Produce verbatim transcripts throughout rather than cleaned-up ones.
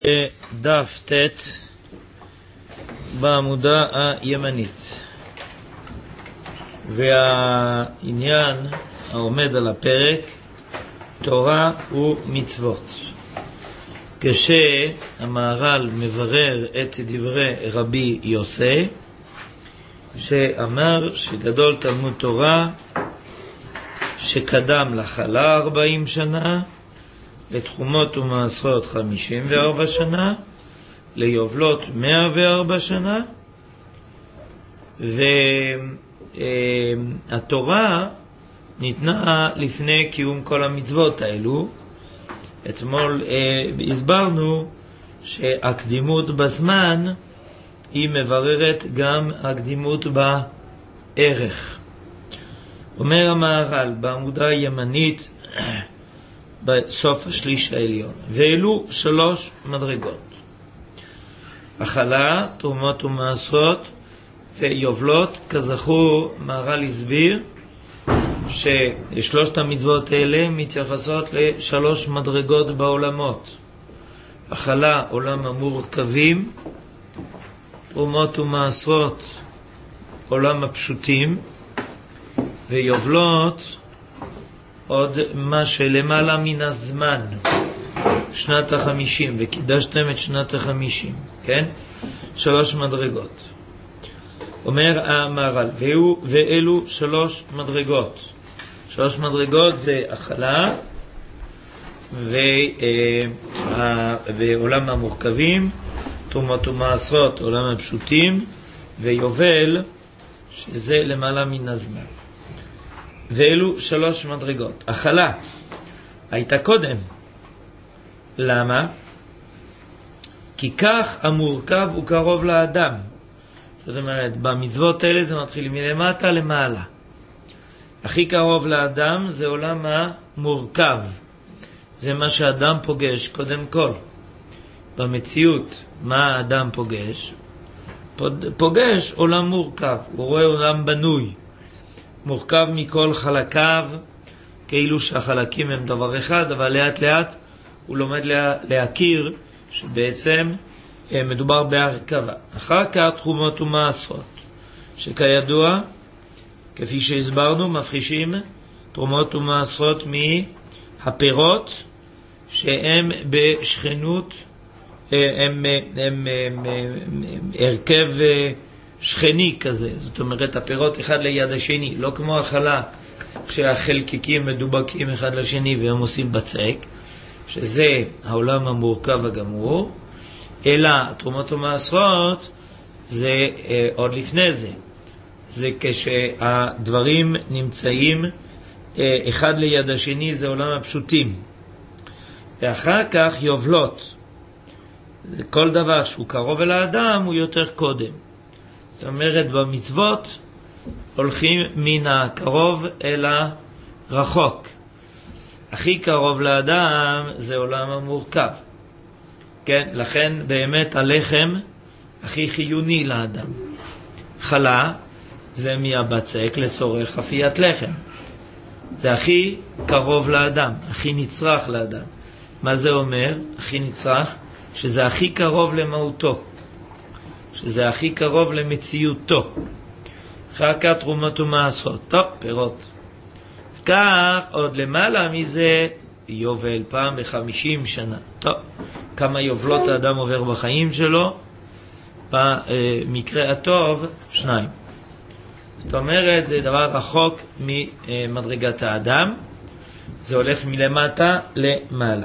דף ת' בעמודה הימנית, והעניין העומד על הפרק תורה ומצוות. כשהמהר"ל מברר את דברי רבי יוסי שאמר שגדול תלמוד תורה שקדם לחלה ארבעים שנה, לתחומות ומעשרות חמישים וארבע שנה, ליובלות מאה וארבע שנה, והתורה ניתנה לפני קיום כל המצוות האלו. אתמול הסברנו שהקדימות בזמן היא מבררת גם הקדימות בערך. אומר המהר"ל בעמודה הימנית בסוף השליש העליון, ואלו שלוש מדרגות: החלה, תרומות ומעשרות ויובלות. כזכור, מהר"ל הסביר ששלושת המצוות האלה מתייחסות לשלוש מדרגות בעולמות: החלה, עולם המורכבים; תרומות ומעשרות, עולם הפשוטים; ויובלות, עוד מה שלמעלה מן הזמן, שנת החמישים, וקידשתם את שנת החמישים, כן? שלוש מדרגות. אומר המהר"ל, ואלו שלוש מדרגות. שלוש מדרגות זה החלה, ועולם המורכבים, תרומות ומעשרות, עולם הפשוטים, ויובל, שזה למעלה מן הזמן. ואלו שלוש מדרגות. החלה הייתה קודם. למה? כי כך המורכב הוא קרוב לאדם. זאת אומרת, במצוות האלה זה מתחיל מלמטה למעלה. הכי קרוב לאדם זה עולם המורכב. זה מה שאדם פוגש קודם כל. במציאות, מה האדם פוגש? פוגש עולם מורכב. הוא רואה עולם בנוי, מורכב מכל חלקיו, כאילו שהחלקים הם דבר אחד, אבל לאט לאט הוא לומד לה, להכיר שבעצם מדובר בהרכבה. אחר כך תחומות ומעשרות, שכידוע, כפי שהסברנו, מפרישים תרומות ומעשרות מהפירות שהם בשכנות, הם, הם, הם, הם, הם הרכב שכני כזה. זאת אומרת, הפירות אחד ליד השני, לא כמו החלה שהחלקיקים מדובקים אחד לשני והם עושים בצק, שזה העולם המורכב הגמור, אלא תרומות ומעשרות זה אה, עוד לפני זה. זה כשהדברים נמצאים אה, אחד ליד השני, זה עולם הפשוטים. ואחר כך יובלות. כל דבר שהוא קרוב אל האדם הוא יותר קודם. זאת אומרת, במצוות הולכים מן הקרוב אל הרחוק. הכי קרוב לאדם זה עולם המורכב. כן? לכן באמת הלחם הכי חיוני לאדם. חלה זה מהבצק לצורך אפיית לחם. זה הכי קרוב לאדם, הכי נצרך לאדם. מה זה אומר? הכי נצרך? שזה הכי קרוב למהותו. שזה הכי קרוב למציאותו. אחר כך תרומות ומעשרות, טוב, פירות. כך עוד למעלה מזה יובל, פעם בחמישים שנה. טוב, כמה יובלות האדם עובר בחיים שלו? במקרה הטוב, שניים. זאת אומרת, זה דבר רחוק ממדרגת האדם. זה הולך מלמטה למעלה.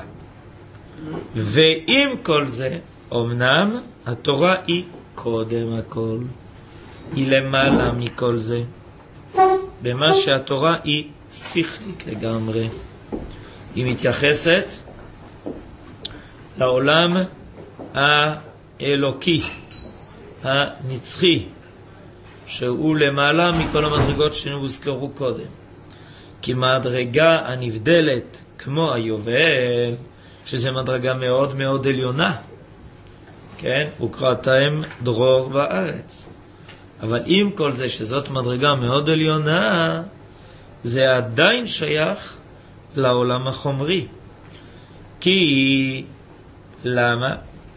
ועם כל זה, אמנם התורה היא קודם הכל, היא למעלה מכל זה, במה שהתורה היא שכלית לגמרי. היא מתייחסת לעולם האלוקי, הנצחי, שהוא למעלה מכל המדרגות שנוזכרו קודם. כי מדרגה הנבדלת כמו היובל, שזה מדרגה מאוד מאוד עליונה, כן? וקראתם דרור בארץ. אבל עם כל זה שזאת מדרגה מאוד עליונה, זה עדיין שייך לעולם החומרי. כי למה?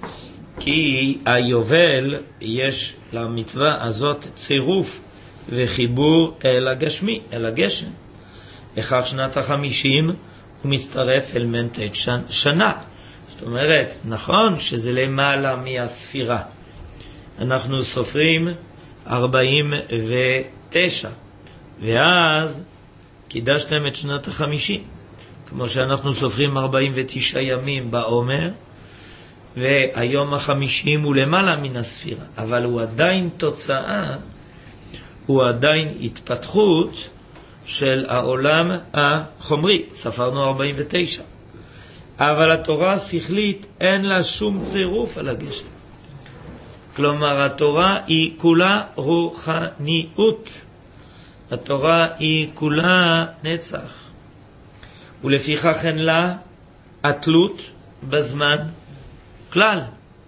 כי היובל יש למצווה הזאת צירוף וחיבור אל הגשמי, אל הגשם. לכך שנת החמישים הוא מצטרף אל מ"ט שנה. זאת אומרת, נכון שזה למעלה מהספירה. אנחנו סופרים ארבעים ותשע, ואז קידשתם את שנת החמישים. כמו שאנחנו סופרים ארבעים ותשעה ימים בעומר, והיום החמישים הוא למעלה מן הספירה, אבל הוא עדיין תוצאה, הוא עדיין התפתחות של העולם החומרי. ספרנו ארבעים ותשע. אבל התורה השכלית אין לה שום צירוף על הגשם. כלומר, התורה היא כולה רוחניות. התורה היא כולה נצח. ולפיכך אין לה התלות בזמן כלל.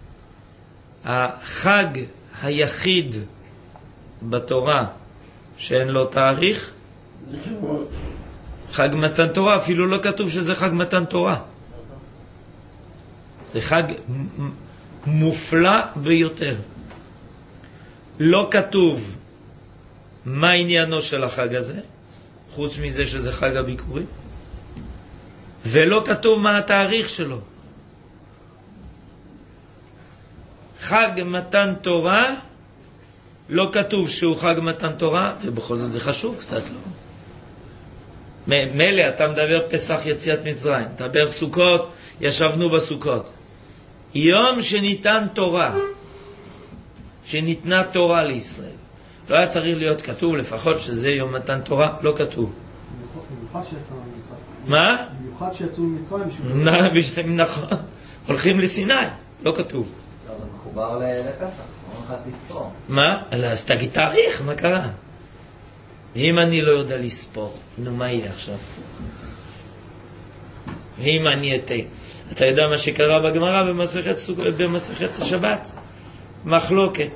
החג היחיד בתורה שאין לו תאריך, חג מתן תורה, אפילו לא כתוב שזה חג מתן תורה. זה חג מופלא ביותר. לא כתוב מה עניינו של החג הזה, חוץ מזה שזה חג הביקורים, ולא כתוב מה התאריך שלו. חג מתן תורה, לא כתוב שהוא חג מתן תורה, ובכל זאת זה חשוב קצת, לא? מלא, אתה מדבר פסח יציאת מצרים, מדבר סוכות, ישבנו בסוכות. יום שניתן תורה, שניתנה תורה לישראל, לא היה צריך להיות כתוב לפחות שזה יום מתן תורה, לא כתוב. במיוחד שיצאו ממצרים. מה? במיוחד שיצאו ממצרים. נכון, הולכים לסיני, לא כתוב. לא, זה מחובר לפסח, לא מחלק לספור. מה? אז תגיד תאריך, מה קרה? ואם אני לא יודע לספור, נו מה יהיה עכשיו? ואם אני אתה, אתה יודע מה שקרה בגמרא במסכת, במסכת שבת? מחלוקת.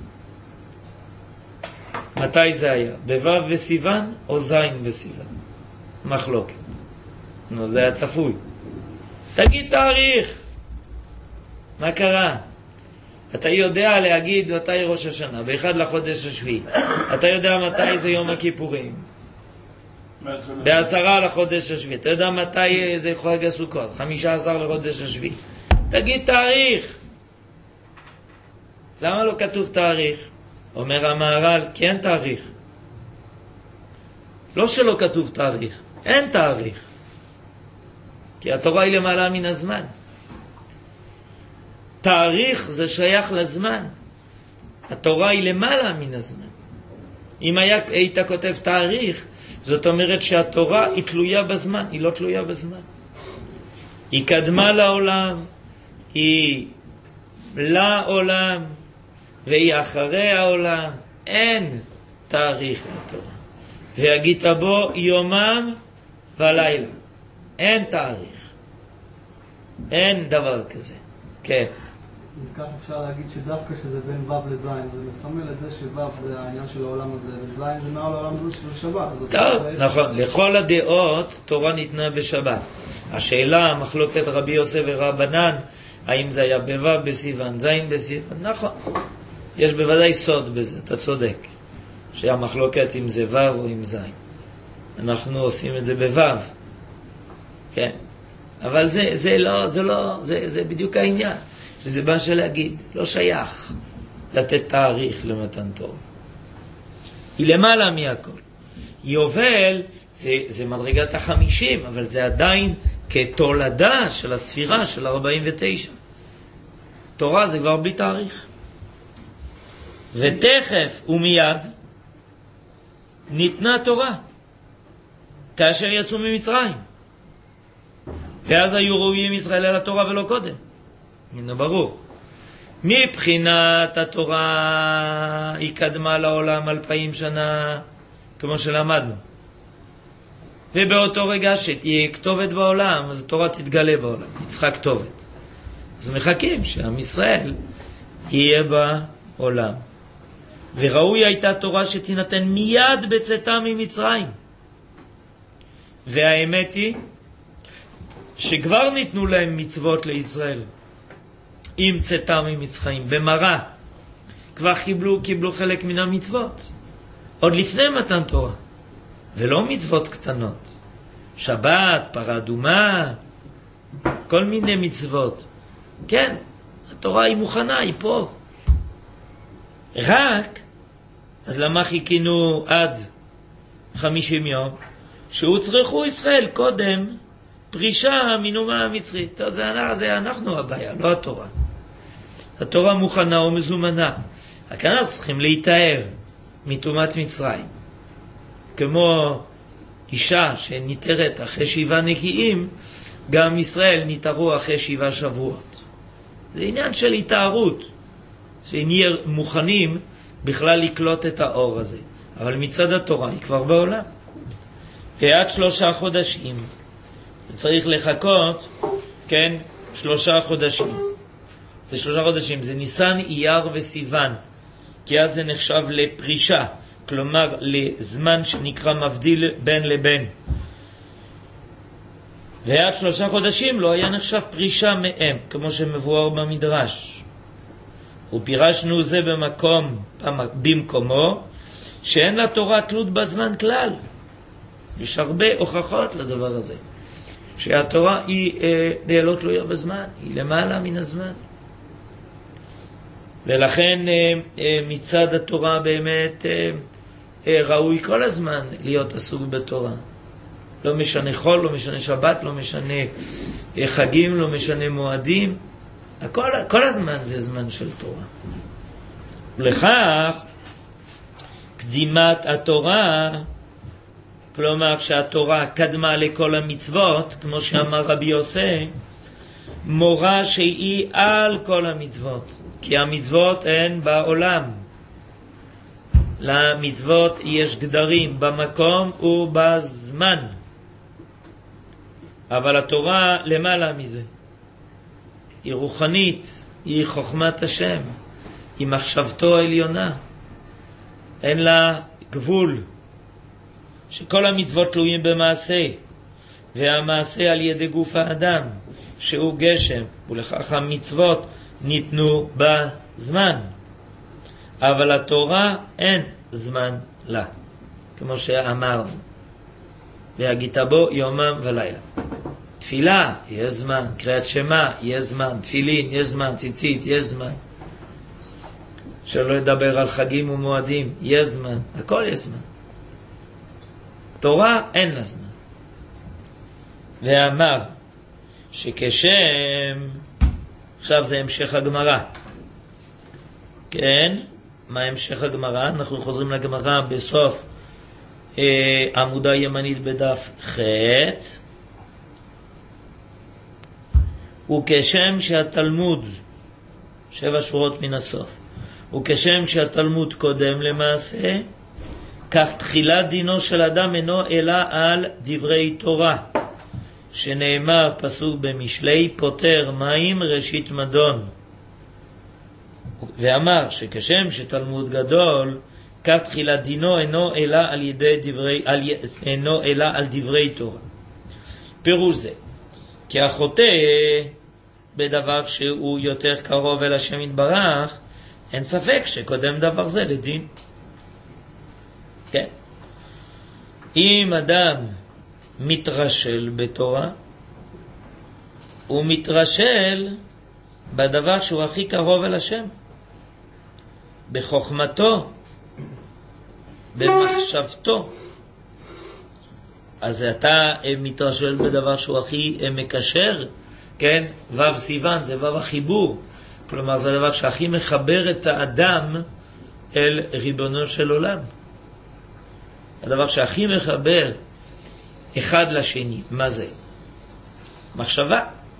מתי זה היה? בו' בסיוון או זין בסיוון? מחלוקת. נו, זה היה צפוי. תגיד תאריך. מה קרה? אתה יודע להגיד מתי ראש השנה, באחד לחודש השביעי. אתה יודע מתי זה יום הכיפורים. בעשרה לחודש השביעי. אתה יודע מתי זה חג הסוכות, חמישה עשר לחודש השביעי. תגיד תאריך. למה לא כתוב תאריך? אומר המהר"ל, כי אין תאריך. לא שלא כתוב תאריך, אין תאריך. כי התורה היא למעלה מן הזמן. תאריך זה שייך לזמן. התורה היא למעלה מן הזמן. אם היה, היית כותב תאריך, זאת אומרת שהתורה היא תלויה בזמן, היא לא תלויה בזמן. היא קדמה לעולם, היא לעולם, והיא אחרי העולם. אין תאריך לתורה. והגית בו יומם ולילה. אין תאריך. אין דבר כזה. כן. וכך אפשר להגיד שדווקא שזה בין ו' לזין, זה מסמל את זה שו' זה העניין של העולם הזה, וזין זה מעל העולם הזה של שבת. טוב, נכון. לכל הדעות תורה ניתנה בשבת. השאלה, מחלוקת רבי יוסף ורבנן, האם זה היה בו' בסיוון, זין בסיוון, נכון. יש בוודאי סוד בזה, אתה צודק. שהמחלוקת אם זה ו' או אם זין. אנחנו עושים את זה בו'. כן. אבל זה, זה לא, זה לא, זה, זה בדיוק העניין. שזה בא שלהגיד, לא שייך לתת תאריך למתן תורה. היא למעלה מהכל. יובל זה, זה מדרגת החמישים, אבל זה עדיין כתולדה של הספירה של ארבעים ותשע. תורה זה כבר בלי תאריך. ותכף ומיד ניתנה תורה כאשר יצאו ממצרים. ואז היו ראויים ישראל על התורה ולא קודם. הנה ברור. מבחינת התורה היא קדמה לעולם אלפיים שנה, כמו שלמדנו. ובאותו רגע שתהיה כתובת בעולם, אז התורה תתגלה בעולם, יצחה כתובת. אז מחכים שעם ישראל יהיה בעולם. וראוי הייתה תורה שתינתן מיד בצאתם ממצרים. והאמת היא שכבר ניתנו להם מצוות לישראל. עם צאתם ממצרים, במראה, כבר קיבלו, קיבלו חלק מן המצוות, עוד לפני מתן תורה, ולא מצוות קטנות, שבת, פרה אדומה, כל מיני מצוות. כן, התורה היא מוכנה, היא פה. רק, אז למה חיכינו עד חמישים יום? שהוצרכו ישראל קודם פרישה מנומה המצרית. זה, זה אנחנו הבעיה, לא התורה. התורה מוכנה או מזומנה. רק אנחנו צריכים להתאר מטומאת מצרים. כמו אישה שניתרת אחרי שבעה נקיים, גם ישראל ניתרו אחרי שבעה שבועות. זה עניין של התארות, שנהיה מוכנים בכלל לקלוט את האור הזה. אבל מצד התורה היא כבר בעולם. ועד שלושה חודשים, צריך לחכות, כן, שלושה חודשים. זה שלושה חודשים, זה ניסן, אייר וסיוון, כי אז זה נחשב לפרישה, כלומר לזמן שנקרא מבדיל בין לבין. ועד שלושה חודשים לא היה נחשב פרישה מהם, כמו שמבואר במדרש. ופירשנו זה במקום, במקומו, שאין לתורה תלות בזמן כלל. יש הרבה הוכחות לדבר הזה, שהתורה היא אה, לא תלויה בזמן, היא למעלה מן הזמן. ולכן אה, אה, מצד התורה באמת אה, אה, ראוי כל הזמן להיות עסוק בתורה. לא משנה חול, לא משנה שבת, לא משנה אה, חגים, לא משנה מועדים. הכל, כל הזמן זה זמן של תורה. ולכך, קדימת התורה, כלומר שהתורה קדמה לכל המצוות, כמו שאמר רבי יוסי, מורה שהיא על כל המצוות, כי המצוות הן בעולם. למצוות יש גדרים במקום ובזמן, אבל התורה למעלה מזה. היא רוחנית, היא חוכמת השם, היא מחשבתו העליונה, אין לה גבול. שכל המצוות תלויים במעשה, והמעשה על ידי גוף האדם, שהוא גשם, ולכך המצוות ניתנו בזמן. אבל התורה אין זמן לה, כמו שאמרנו. והגית בו יומם ולילה. תפילה, יש זמן. קריאת שמה, יש זמן. תפילין, יש זמן. ציצית, יש זמן. שלא לדבר על חגים ומועדים, יש זמן. הכל יש זמן. תורה אין לה זמן. ואמר שכשם, עכשיו זה המשך הגמרא. כן, מה המשך הגמרא? אנחנו חוזרים לגמרא בסוף אה, עמודה ימנית בדף ח'. וכשם שהתלמוד, שבע שורות מן הסוף, וכשם שהתלמוד קודם למעשה, כך תחילת דינו של אדם אינו אלא על דברי תורה, שנאמר פסוק במשלי, פותר מים ראשית מדון. ואמר שכשם שתלמוד גדול, כך תחילת דינו אינו אלא על ידי דברי, על, אינו אלא על דברי תורה. פירוש זה, כי החוטא בדבר שהוא יותר קרוב אל השם יתברך, אין ספק שקודם דבר זה לדין. כן. אם אדם מתרשל בתורה, הוא מתרשל בדבר שהוא הכי קרוב אל השם, בחוכמתו, במחשבתו. אז אתה מתרשל בדבר שהוא הכי מקשר, כן? וו סיוון זה וו החיבור, כלומר זה הדבר שהכי מחבר את האדם אל ריבונו של עולם, הדבר שהכי מחבר אחד לשני. מה זה? מחשבה.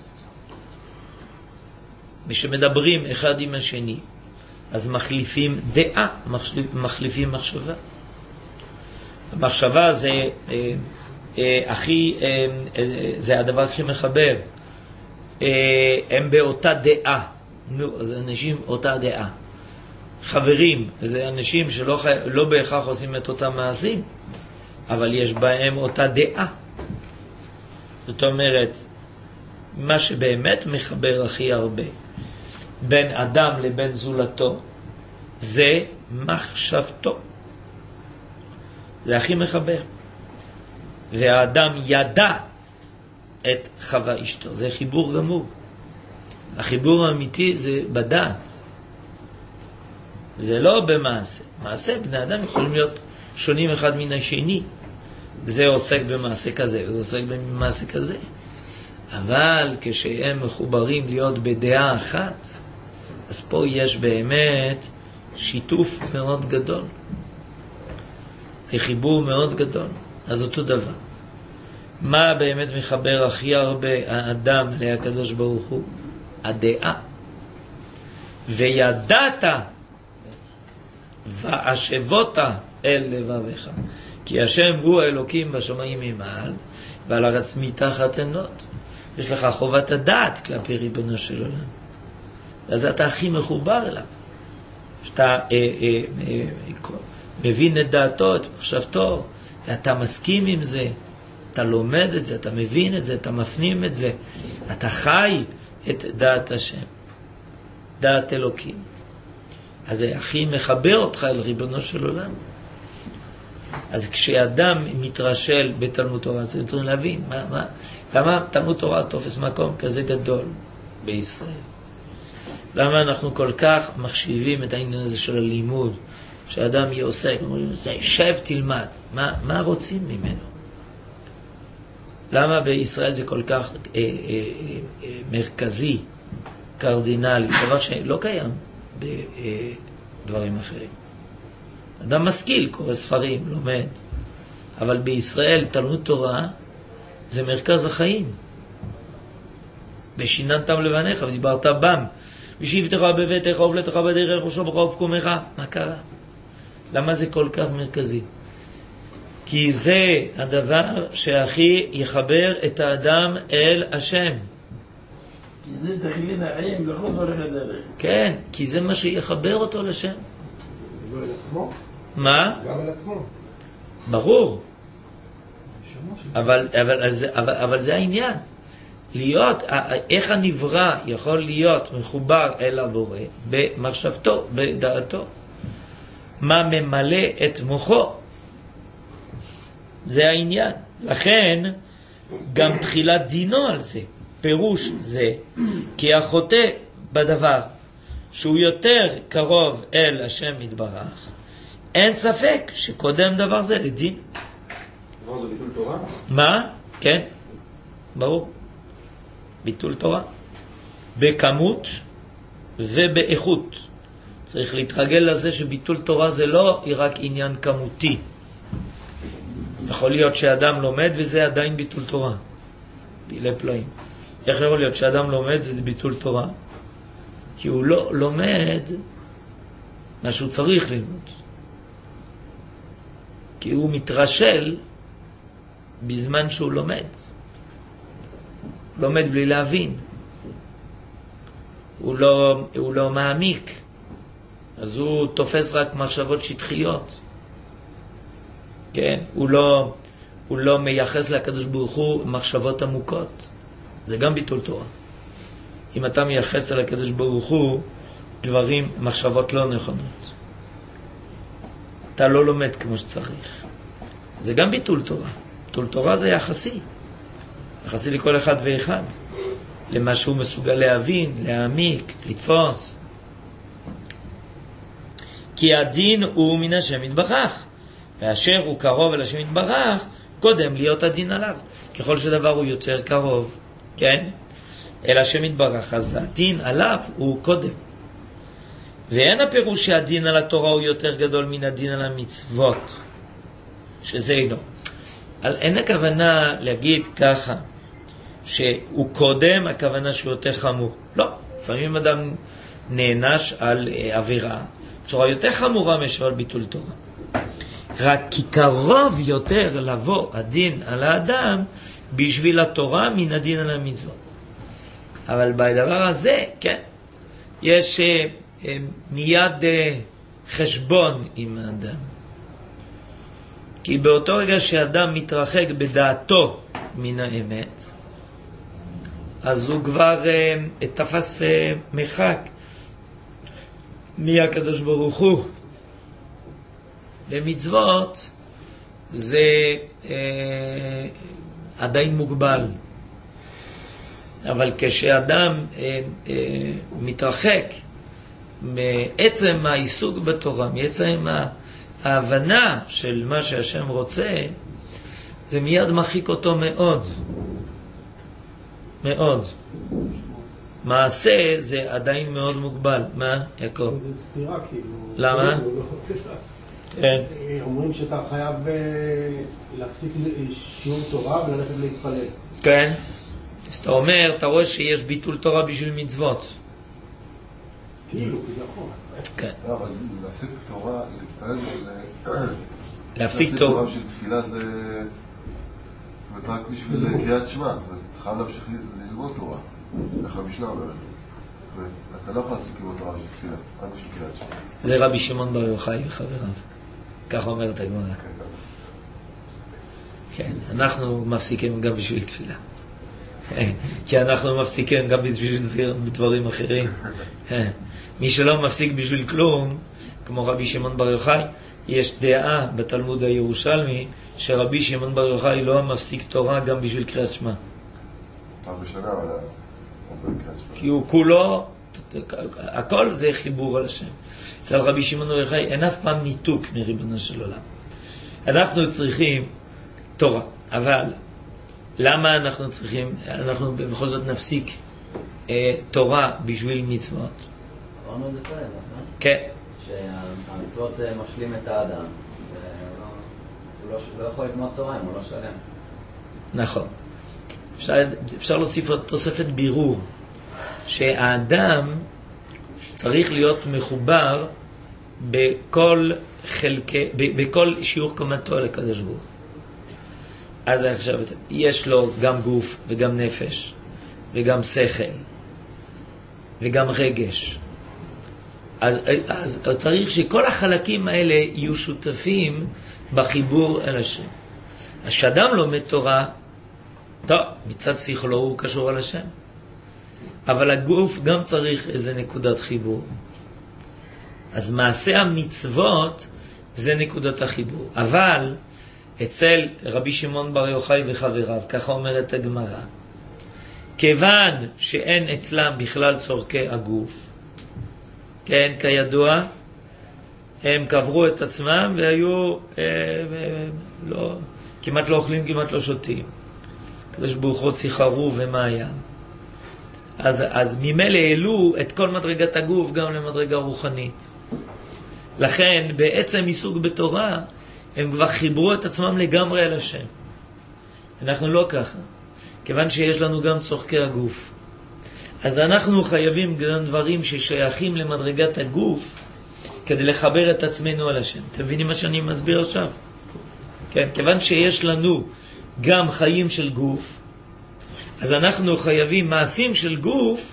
כשמדברים אחד עם השני, אז מחליפים דעה, מחליפים מחשבה. המחשבה זה אה, אה, הכי, אה, אה, זה הדבר הכי מחבר. אה, הם באותה דעה. נו, אז אנשים אותה דעה. חברים, זה אנשים שלא חי... לא בהכרח עושים את אותם מעשים, אבל יש בהם אותה דעה. זאת אומרת, מה שבאמת מחבר הכי הרבה, בין אדם לבין זולתו, זה מחשבתו. זה הכי מחבר. והאדם ידע את חווה אשתו. זה חיבור גמור. החיבור האמיתי זה בדעת. זה לא במעשה. מעשה, בני אדם יכולים להיות שונים אחד מן השני. זה עוסק במעשה כזה, וזה עוסק במעשה כזה. אבל כשהם מחוברים להיות בדעה אחת, אז פה יש באמת שיתוף מאוד גדול. זה חיבור מאוד גדול. אז אותו דבר. מה באמת מחבר הכי הרבה האדם לקדוש ברוך הוא? הדעה. וידעת והשבות אל לבביך. כי השם הוא האלוקים בשמיים ממעל, ועל הארץ מתחת עינות. יש לך חובת הדעת כלפי ריבונו של עולם. אז אתה הכי מחובר אליו. שאתה אה, אה, אה, מבין את דעתו, את מחשבתו, ואתה מסכים עם זה, אתה לומד את זה, אתה מבין את זה, אתה מפנים את זה, אתה חי את דעת השם, דעת אלוקים. אז זה הכי מחבר אותך אל ריבונו של עולם. אז כשאדם מתרשל בתלמוד תורה, אז צריכים להבין, מה, מה, למה תלמוד תורה תופס מקום כזה גדול בישראל? למה אנחנו כל כך מחשיבים את העניין הזה של הלימוד, שאדם יהיה עוסק, אומרים, שב תלמד, מה, מה רוצים ממנו? למה בישראל זה כל כך אה, אה, אה, מרכזי, קרדינלי, דבר שלא קיים בדברים אחרים? אדם משכיל, קורא ספרים, לומד, אבל בישראל תלמוד תורה זה מרכז החיים. ושיננתם לבניך ודיברת בם, ושבתך בביתך ובלתך בדרך ושובך ובקומך. מה קרה? למה זה כל כך מרכזי? כי זה הדבר שהכי יחבר את האדם אל השם. כי זה תכלית החיים לכל דרך הדרך. כן, כי זה מה שיחבר אותו לשם. לא אל עצמו? מה? גם אל עצמו. ברור. אבל, אבל, אבל, אבל זה העניין. להיות, איך הנברא יכול להיות מחובר אל הבורא במחשבתו, בדעתו. מה ממלא את מוחו. זה העניין. לכן, גם תחילת דינו על זה. פירוש זה, כי החוטא בדבר שהוא יותר קרוב אל השם יתברך, אין ספק שקודם דבר זה לדין. דבר זה ביטול תורה? מה? כן, ברור. ביטול תורה. בכמות ובאיכות. צריך להתרגל לזה שביטול תורה זה לא רק עניין כמותי. יכול להיות שאדם לומד וזה עדיין ביטול תורה. בילי פלאים. איך יכול להיות שאדם לומד וזה ביטול תורה? כי הוא לא לומד מה שהוא צריך ללמוד. כי הוא מתרשל בזמן שהוא לומד. לומד בלי להבין. הוא לא, הוא לא מעמיק. אז הוא תופס רק מחשבות שטחיות. כן? הוא לא, הוא לא מייחס לקדוש ברוך הוא מחשבות עמוקות. זה גם ביטול תורה. אם אתה מייחס על הקדוש ברוך הוא דברים, מחשבות לא נכונות, אתה לא לומד כמו שצריך. זה גם ביטול תורה. ביטול תורה זה יחסי. יחסי לכל אחד ואחד. למה שהוא מסוגל להבין, להעמיק, לתפוס. כי הדין הוא מן השם יתברך. ואשר הוא קרוב אל השם יתברך, קודם להיות הדין עליו. ככל שדבר הוא יותר קרוב, כן? אל השם יתברך, אז הדין עליו הוא קודם. ואין הפירוש שהדין על התורה הוא יותר גדול מן הדין על המצוות, שזה אינו. על אין הכוונה להגיד ככה, שהוא קודם, הכוונה שהוא יותר חמור. לא, לפעמים אדם נענש על עבירה, בצורה יותר חמורה מאשר על ביטול תורה. רק כי קרוב יותר לבוא הדין על האדם בשביל התורה מן הדין על המצוות. אבל בדבר הזה, כן, יש אה, אה, מיד אה, חשבון עם האדם. כי באותו רגע שאדם מתרחק בדעתו מן האמת, אז הוא כבר אה, תפס אה, מרחק מי הקדוש ברוך הוא. במצוות זה אה, עדיין מוגבל. אבל כשאדם אה, אה, מתרחק מעצם העיסוק בתורה, מעצם ההבנה של מה שהשם רוצה, זה מיד מרחיק אותו מאוד. מאוד. מעשה זה עדיין מאוד מוגבל. מה, יעקב? זה סתירה כאילו. למה? כן. אומרים שאתה חייב להפסיק שיעור תורה וללכת להתפלל. כן. אז אתה אומר, אתה רואה שיש ביטול תורה בשביל מצוות. כאילו, כביכול. כן. לא, אבל להפסיק תורה, להתפלל, להפסיק תורה בשביל תפילה זה... זאת אומרת, רק בשביל קריאת שמע, זאת אומרת, אתה חייב להמשיך ללמוד תורה. איך המשנה אומרת. זאת אומרת, אתה לא יכול להפסיק ללמוד תורה בשביל תפילה, רק בשביל קריאת שמע. זה רבי שמעון בר יוחאי וחבריו. ככה אומרת הגמרא. כן, אנחנו מפסיקים גם בשביל תפילה. כי אנחנו מפסיקים גם בשביל דברים אחרים. מי שלא מפסיק בשביל כלום, כמו רבי שמעון בר יוחאי, יש דעה בתלמוד הירושלמי שרבי שמעון בר יוחאי לא מפסיק תורה גם בשביל קריאת שמע. פעם בשנה, אבל עובר קריאת שמע. כי הוא כולו, הכל זה חיבור על השם. אצל רבי שמעון בר יוחאי אין אף פעם ניתוק מריבונו של עולם. אנחנו צריכים תורה, אבל למה אנחנו צריכים, אנחנו בכל זאת נפסיק אה, תורה בשביל מצוות? אמרנו את זה כאלה, נכון? כן. שהמצוות זה משלים את האדם, והוא לא יכול ללמוד תורה אם הוא לא שלם. נכון. אפשר, אפשר להוסיף תוספת בירור, שהאדם צריך להיות מחובר בכל חלקי, בכל שיעור קומתו לקדוש ברוך הוא. אז עכשיו, יש לו גם גוף וגם נפש וגם שכל וגם רגש. אז, אז צריך שכל החלקים האלה יהיו שותפים בחיבור אל השם. אז כשאדם לומד תורה, טוב, מצד שכלו הוא קשור על השם. אבל הגוף גם צריך איזה נקודת חיבור. אז מעשה המצוות זה נקודת החיבור. אבל אצל רבי שמעון בר יוחאי וחבריו, ככה אומרת הגמרא, כיוון שאין אצלם בכלל צורכי הגוף, כן, כידוע, הם קברו את עצמם והיו אה, אה, לא, כמעט לא אוכלים, כמעט לא שותים. קדוש ברוך הוא ציחרו ומעיין. אז, אז ממילא העלו את כל מדרגת הגוף גם למדרגה רוחנית. לכן בעצם עיסוק בתורה הם כבר חיברו את עצמם לגמרי אל השם. אנחנו לא ככה, כיוון שיש לנו גם צורכי הגוף. אז אנחנו חייבים גם דברים ששייכים למדרגת הגוף כדי לחבר את עצמנו אל השם. אתם מבינים מה שאני מסביר עכשיו? כן, כיוון שיש לנו גם חיים של גוף, אז אנחנו חייבים מעשים של גוף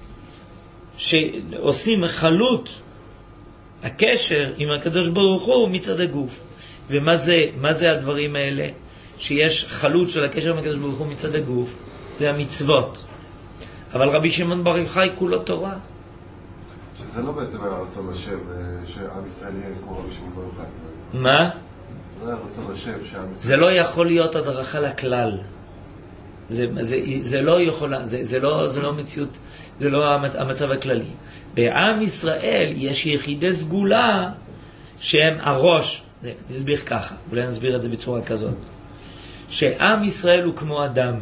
שעושים חלות הקשר עם הקדוש ברוך הוא מצד הגוף. ומה זה, מה זה הדברים האלה? שיש חלות של הקשר עם הקדוש ברוך הוא מצד הגוף, זה המצוות. אבל רבי שמעון בר יוחאי כולו תורה. שזה לא בעצם היה רצון השם שעם ישראל יהיה כמו רבי שמעון בר יוחאי. מה? זה לא היה רצון השם שעם ישראל... זה לא יכול להיות הדרכה לכלל. זה, זה, זה לא יכול, זה, זה לא, זה לא מציאות, זה לא המצב הכללי. בעם ישראל יש יחידי סגולה שהם הראש. נסביר ככה, אולי נסביר את זה בצורה כזאת. שעם ישראל הוא כמו אדם.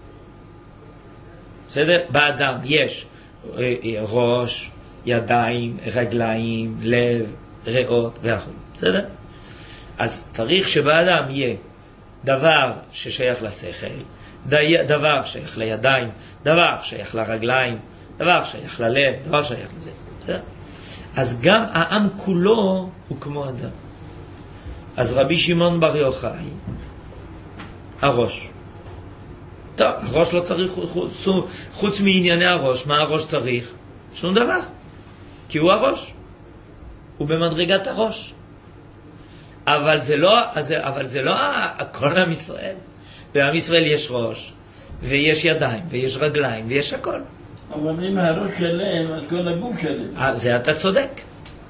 בסדר? באדם יש ראש, ידיים, רגליים, לב, ריאות והכל. בסדר? אז צריך שבאדם יהיה דבר ששייך לשכל, דבר שייך לידיים, דבר שייך לרגליים, דבר שייך ללב, דבר שייך לזה. בסדר? אז גם העם כולו הוא כמו אדם. אז רבי שמעון בר יוחאי, הראש. טוב, הראש לא צריך, חוץ, חוץ מענייני הראש, מה הראש צריך? שום דבר. כי הוא הראש. הוא במדרגת הראש. אבל זה לא, אבל זה לא כל עם ישראל. בעם ישראל יש ראש, ויש ידיים, ויש רגליים, ויש הכל. אבל אם הראש שלהם, אז כל הגוף שלהם. זה אתה צודק.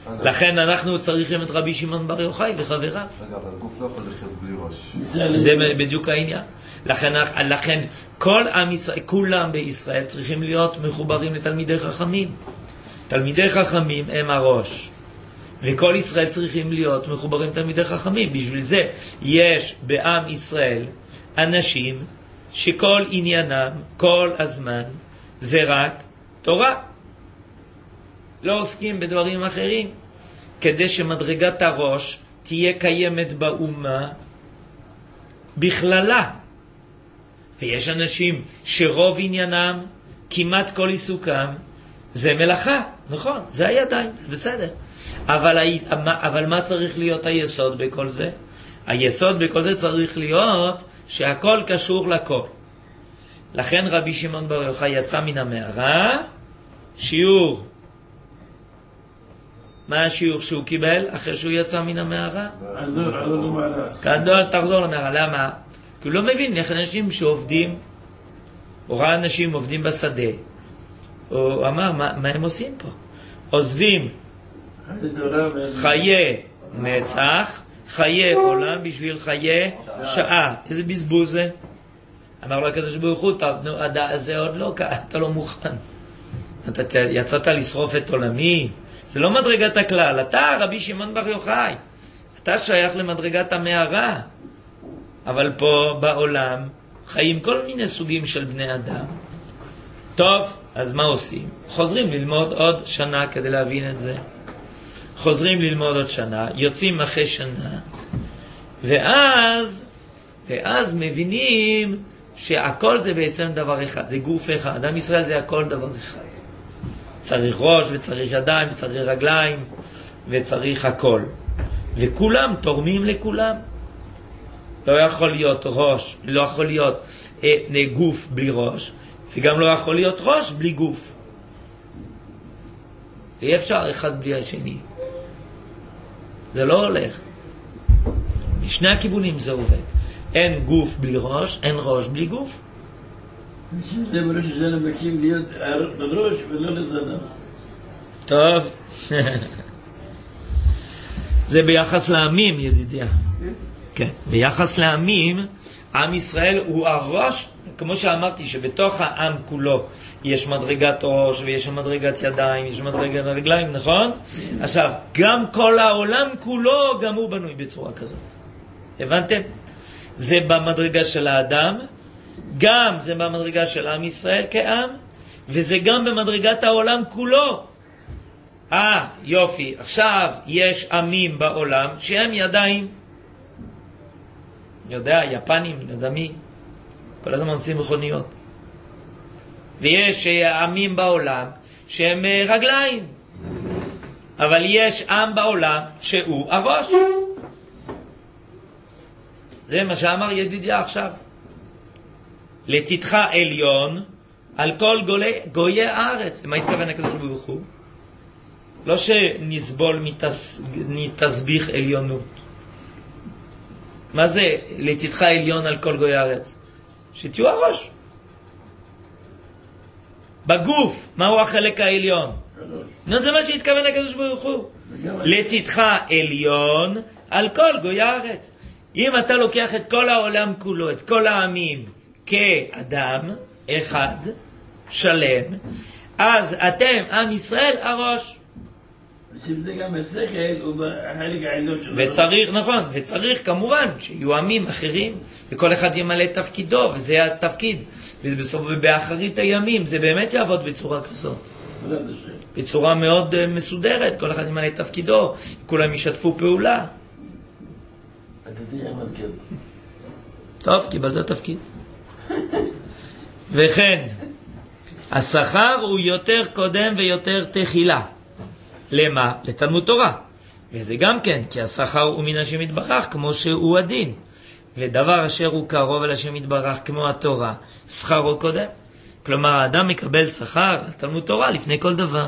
לכן אנחנו צריכים את רבי שמעון בר יוחאי וחבריו. רגע, אבל הגוף לא יכול לחיות בלי ראש. זה בדיוק העניין. לכן, לכן כל עם ישראל, כולם בישראל צריכים להיות מחוברים לתלמידי חכמים. תלמידי חכמים הם הראש. וכל ישראל צריכים להיות מחוברים לתלמידי חכמים. בשביל זה יש בעם ישראל אנשים שכל עניינם, כל הזמן, זה רק תורה. לא עוסקים בדברים אחרים. כדי שמדרגת הראש תהיה קיימת באומה בכללה. ויש אנשים שרוב עניינם, כמעט כל עיסוקם, זה מלאכה, נכון, זה הידיים, זה בסדר. אבל, אבל מה צריך להיות היסוד בכל זה? היסוד בכל זה צריך להיות שהכל קשור לכל. לכן רבי שמעון בר יוחאי יצא מן המערה, שיעור. מה השיעור שהוא קיבל אחרי שהוא יצא מן המערה? גדול, תחזור למערה. למה? כי הוא לא מבין איך אנשים שעובדים, הוא ראה אנשים עובדים בשדה, הוא אמר, מה, מה הם עושים פה? עוזבים חיי נצח, חיי עולם בשביל חיי שעה. איזה בזבוז זה? אמר לו הקדוש ברוך הוא, טוב, נו, זה עוד לא, אתה לא מוכן. אתה יצאת לשרוף את עולמי. זה לא מדרגת הכלל. אתה רבי שמעון בר יוחאי, אתה שייך למדרגת המערה. אבל פה בעולם חיים כל מיני סוגים של בני אדם. טוב, אז מה עושים? חוזרים ללמוד עוד שנה כדי להבין את זה. חוזרים ללמוד עוד שנה, יוצאים אחרי שנה, ואז, ואז מבינים שהכל זה בעצם דבר אחד, זה גוף אחד. אדם ישראל זה הכל דבר אחד. צריך ראש וצריך ידיים וצריך רגליים וצריך הכל. וכולם תורמים לכולם. לא יכול להיות ראש, לא יכול להיות אה, גוף בלי ראש, וגם לא יכול להיות ראש בלי גוף. אי אפשר אחד בלי השני. זה לא הולך. משני הכיוונים זה עובד. אין גוף בלי ראש, אין ראש בלי גוף. אנשים זה בראש השנה מבקשים להיות בראש ולא לזנב. טוב. זה ביחס לעמים, ידידיה. כן. ביחס לעמים, עם ישראל הוא הראש, כמו שאמרתי, שבתוך העם כולו יש מדרגת ראש ויש מדרגת ידיים, יש מדרגת רגליים, נכון? עכשיו, גם כל העולם כולו, גם הוא בנוי בצורה כזאת. הבנתם? זה במדרגה של האדם, גם זה במדרגה של עם ישראל כעם, וזה גם במדרגת העולם כולו. אה, יופי. עכשיו יש עמים בעולם שהם ידיים. יודע, יפנים, ידמי. כל הזמן עושים מכוניות. ויש עמים בעולם שהם רגליים. אבל יש עם בעולם שהוא הראש. זה מה שאמר ידידיה עכשיו. לתתך עליון על כל גולי, גויי הארץ. למה התכוון הקדוש ברוך הוא? לא שנסבול מתס, מתסביך עליונות. מה זה לתתך עליון על כל גויי הארץ? שתהיו הראש. בגוף, מהו החלק העליון? נו, זה מה שהתכוון הקדוש ברוך הוא. לתתך עליון על כל גויי הארץ. אם אתה לוקח את כל העולם כולו, את כל העמים, כאדם אחד, שלם, אז אתם, עם ישראל, הראש. שזה גם השכל ובחלק העליון שלו. וצריך, נכון, וצריך כמובן שיהיו עמים אחרים, וכל אחד ימלא את תפקידו, וזה התפקיד. ובסוף, באחרית הימים, זה באמת יעבוד בצורה כזאת. בצורה מאוד מסודרת, כל אחד ימלא את תפקידו, כולם ישתפו פעולה. טוב, קיבלת תפקיד. וכן, השכר הוא יותר קודם ויותר תחילה. למה? לתלמוד תורה. וזה גם כן, כי השכר הוא מן השם יתברך, כמו שהוא הדין. ודבר אשר הוא קרוב אל השם יתברך, כמו התורה, שכרו קודם. כלומר, האדם מקבל שכר על תלמוד תורה לפני כל דבר.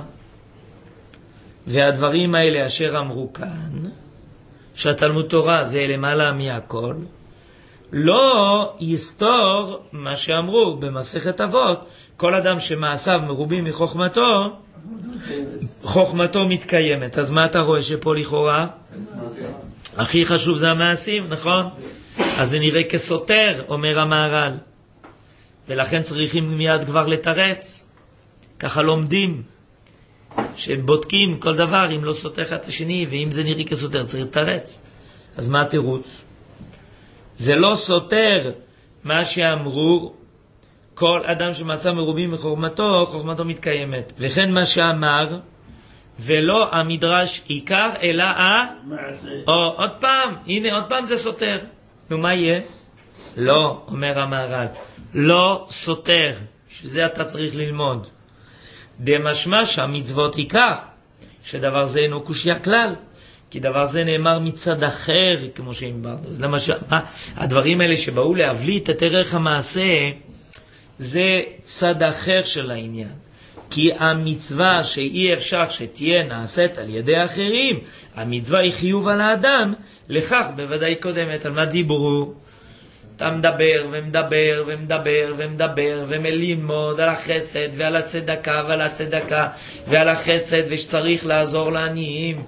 והדברים האלה אשר אמרו כאן, שהתלמוד תורה זה למעלה מהכל, לא יסתור מה שאמרו במסכת אבות, כל אדם שמעשיו מרובים מחוכמתו, חוכמתו מתקיימת. אז מה אתה רואה שפה לכאורה? הכי חשוב זה המעשים, נכון? אז זה נראה כסותר, אומר המהר"ל. ולכן צריכים מיד כבר לתרץ. ככה לומדים, שבודקים כל דבר, אם לא סותר את השני, ואם זה נראה כסותר, צריך לתרץ. אז מה התירוץ? זה לא סותר מה שאמרו, כל אדם שמעשה מרובים מחוכמתו, חוכמתו מתקיימת. וכן מה שאמר, ולא המדרש עיקר, אלא ה... או, עוד פעם, הנה עוד פעם זה סותר. נו, מה יהיה? לא, אומר המהר"ל, לא סותר, שזה אתה צריך ללמוד. דמשמע שהמצוות עיקר, שדבר זה אינו קושיה כלל, כי דבר זה נאמר מצד אחר, כמו שאמרנו. למשל, מה? הדברים האלה שבאו להבליט את ערך המעשה, זה צד אחר של העניין. כי המצווה שאי אפשר שתהיה נעשית על ידי אחרים, המצווה היא חיוב על האדם, לכך בוודאי קודמת. על מה דיברו? אתה מדבר ומדבר ומדבר ומדבר וללמוד על החסד ועל הצדקה ועל הצדקה ועל החסד ושצריך לעזור לעניים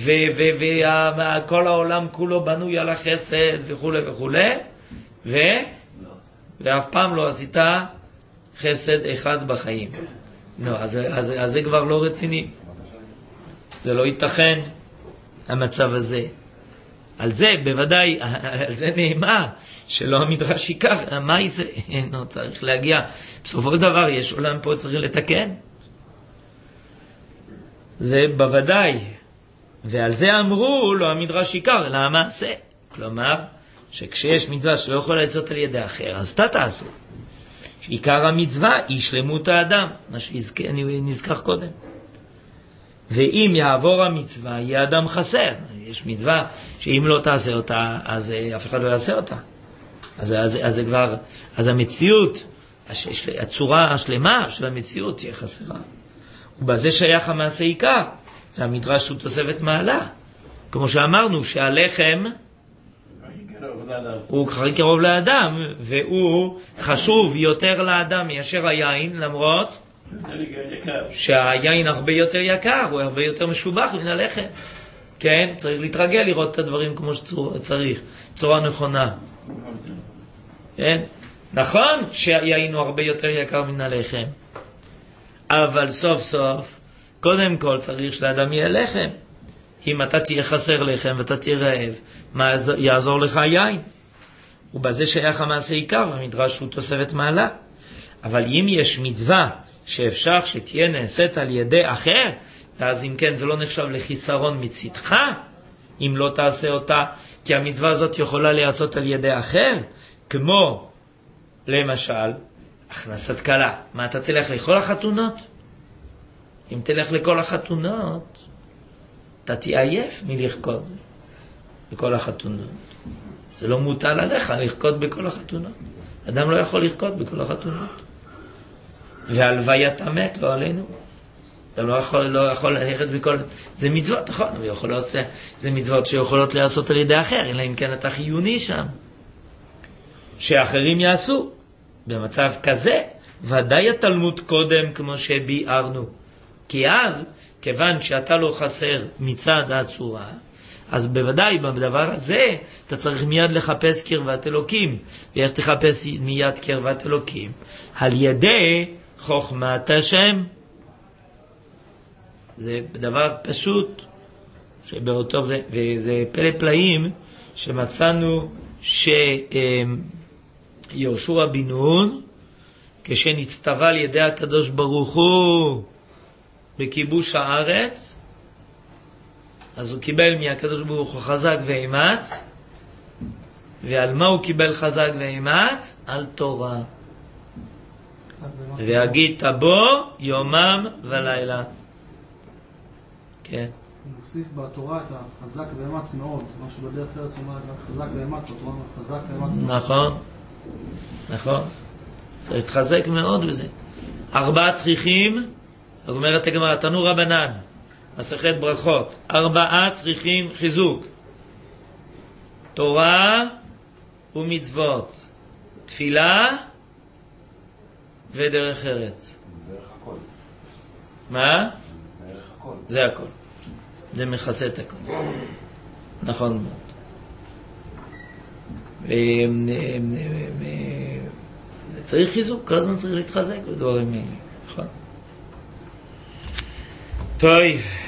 וכל העולם כולו בנוי על החסד וכו' וכו' ו... ואף פעם לא עשית חסד אחד בחיים. לא, אז, אז, אז זה כבר לא רציני. זה לא ייתכן המצב הזה. על זה בוודאי, על זה נאמר שלא המדרש ייקח, מה זה? לא צריך להגיע, בסופו של דבר יש עולם פה צריך לתקן. זה בוודאי. ועל זה אמרו לא המדרש ייקח, אלא המעשה. כלומר, שכשיש מצווה שלא יכול לעשות על ידי אחר, אז אתה תעשה. שעיקר המצווה היא שלמות האדם, מה שנזכר קודם. ואם יעבור המצווה, יהיה אדם חסר. יש מצווה שאם לא תעשה אותה, אז אף אחד לא יעשה אותה. אז, אז, אז זה כבר, אז המציאות, הצורה השלמה של המציאות תהיה חסרה. ובזה שייך המעשה עיקר, שהמדרש הוא תוספת מעלה. כמו שאמרנו, שהלחם הוא הכי קרוב לאדם, והוא חשוב יותר לאדם מאשר היין, למרות שהיין הרבה יותר יקר, הוא הרבה יותר משובח מן הלחם. כן, צריך להתרגל לראות את הדברים כמו שצריך, בצורה נכונה. כן? נכון שהיין הוא הרבה יותר יקר מן הלחם, אבל סוף סוף, קודם כל צריך שלאדם יהיה לחם. אם אתה תהיה חסר לחם ואתה תהיה רעב, מה יעזור לך היין? ובזה שייך המעשה עיקר, המדרש הוא תוספת מעלה. אבל אם יש מצווה שאפשר שתהיה נעשית על ידי אחר, ואז אם כן זה לא נחשב לחיסרון מצדך, אם לא תעשה אותה, כי המצווה הזאת יכולה להיעשות על ידי אחר, כמו למשל הכנסת כלה. מה, אתה תלך לכל החתונות? אם תלך לכל החתונות, אתה תעייף מלרקוד בכל החתונות. זה לא מוטל עליך לרקוד בכל החתונות. אדם לא יכול לרקוד בכל החתונות. והלוויית המת לא עלינו. אתה לא יכול, לא יכול ללכת בכל... זה מצוות, נכון, זה מצוות שיכולות לעשות על ידי אחר, אלא אם כן אתה חיוני שם. שאחרים יעשו. במצב כזה, ודאי התלמוד קודם כמו שביארנו. כי אז, כיוון שאתה לא חסר מצד הצורה, אז בוודאי בדבר הזה אתה צריך מיד לחפש קרבת אלוקים. ואיך תחפש מיד קרבת אלוקים? על ידי חוכמת השם. זה דבר פשוט, שבאותו זה, וזה פלא פלאים שמצאנו שיהושע בן נון, כשנצטווה על ידי הקדוש ברוך הוא בכיבוש הארץ, אז הוא קיבל מהקדוש ברוך הוא חזק ואימץ. ועל מה הוא קיבל חזק ואימץ? על תורה. והגית בו יומם ולילה. כן. הוא מוסיף בתורה את החזק ואימץ מאוד, מה שבדרך ארץ אומר חזק ואימץ, התורה חזק ואימץ. נכון, נכון. צריך להתחזק מאוד בזה. ארבעה צריכים, אומרת הגמרא, תנו רבנן, מסכת ברכות, ארבעה צריכים חיזוק: תורה ומצוות, תפילה ודרך ארץ. דרך הכל. מה? דרך הכל. זה הכל. זה מכסה את הכל. נכון מאוד. צריך חיזוק, כל הזמן צריך להתחזק בדברים האלה. נכון? טוב.